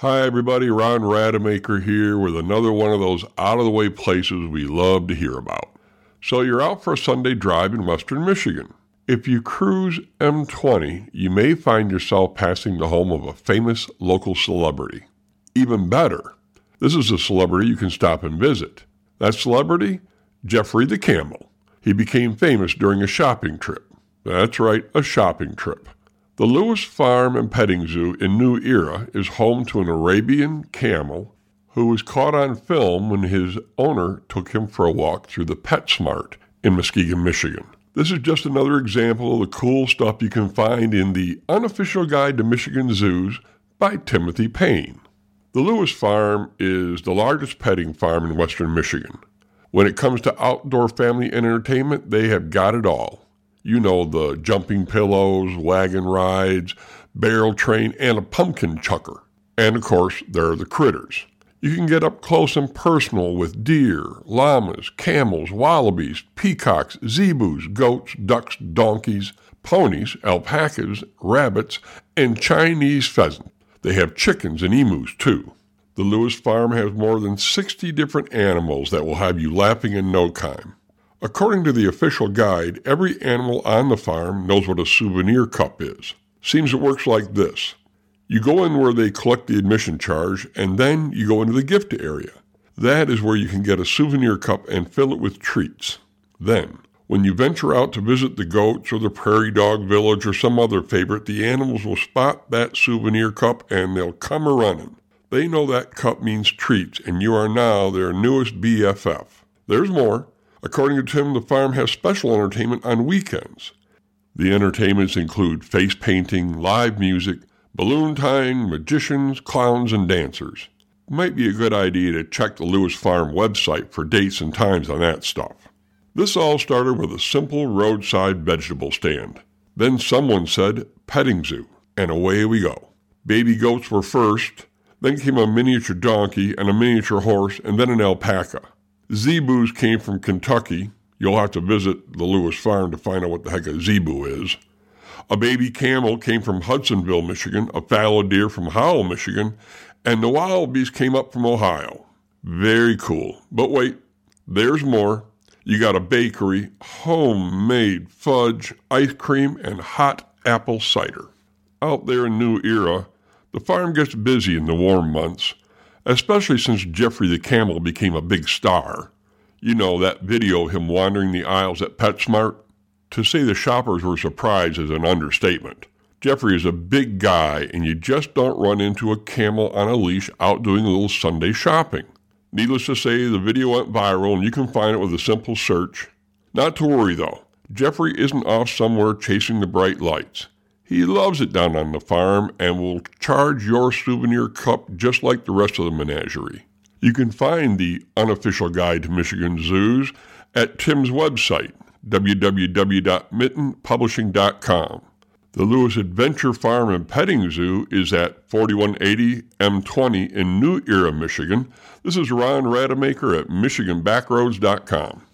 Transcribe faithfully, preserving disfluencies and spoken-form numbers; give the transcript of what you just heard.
Hi everybody, Ron Rademacher here with another one of those out-of-the-way places we love to hear about. So you're out for a Sunday drive in western Michigan. If you cruise M twenty, you may find yourself passing the home of a famous local celebrity. Even better, this is a celebrity you can stop and visit. That celebrity? Jeffrey the Camel. He became famous during a shopping trip. That's right, a shopping trip. The Lewis Farm and Petting Zoo in New Era is home to an Arabian camel who was caught on film when his owner took him for a walk through the PetSmart in Muskegon, Michigan. This is just another example of the cool stuff you can find in the Unofficial Guide to Michigan Zoos by Timothy Payne. The Lewis Farm is the largest petting farm in western Michigan. When it comes to outdoor family entertainment, they have got it all. You know, the jumping pillows, wagon rides, barrel train, and a pumpkin chucker. And, of course, there are the critters. You can get up close and personal with deer, llamas, camels, wallabies, peacocks, zebus, goats, ducks, donkeys, ponies, alpacas, rabbits, and Chinese pheasant. They have chickens and emus, too. The Lewis Farm has more than sixty different animals that will have you laughing in no time. According to the official guide, every animal on the farm knows what a souvenir cup is. Seems it works like this. You go in where they collect the admission charge, and then you go into the gift area. That is where you can get a souvenir cup and fill it with treats. Then, when you venture out to visit the goats or the prairie dog village or some other favorite, the animals will spot that souvenir cup and they'll come a-running. They know that cup means treats, and you are now their newest B F F. There's more. According to Tim, the farm has special entertainment on weekends. The entertainments include face painting, live music, balloon tying, magicians, clowns, and dancers. It might be a good idea to check the Lewis Farm website for dates and times on that stuff. This all started with a simple roadside vegetable stand. Then someone said, petting zoo, and away we go. Baby goats were first, then came a miniature donkey and a miniature horse, and then an alpaca. Zebus came from Kentucky. You'll have to visit the Lewis Farm to find out what the heck a zebu is. A baby camel came from Hudsonville, Michigan, a fallow deer from Howell, Michigan, and the wallabies came up from Ohio. Very cool. But wait, there's more. You got a bakery, homemade fudge, ice cream, and hot apple cider. Out there in New Era, the farm gets busy in the warm months, especially since Jeffrey the Camel became a big star. You know, that video of him wandering the aisles at PetSmart? To say the shoppers were surprised is an understatement. Jeffrey is a big guy, and you just don't run into a camel on a leash out doing a little Sunday shopping. Needless to say, the video went viral, and you can find it with a simple search. Not to worry, though. Jeffrey isn't off somewhere chasing the bright lights. He loves it down on the farm and will charge your souvenir cup just like the rest of the menagerie. You can find the Unofficial Guide to Michigan Zoos at Tim's website, w w w dot mitten publishing dot com. The Lewis Adventure Farm and Petting Zoo is at forty-one eighty M twenty in New Era, Michigan. This is Ron Rademacher at michigan backroads dot com.